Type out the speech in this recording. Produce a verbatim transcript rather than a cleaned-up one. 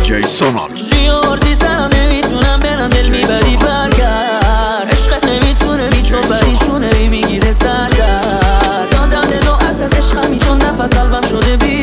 جی سونال جیاردی زنم نمیتونم برم دل میبری برگرد عشقت نمیتونه بی تو پریشونه میگیره سردر دادم دلو از از عشقم میتون نفس قلبم شده بی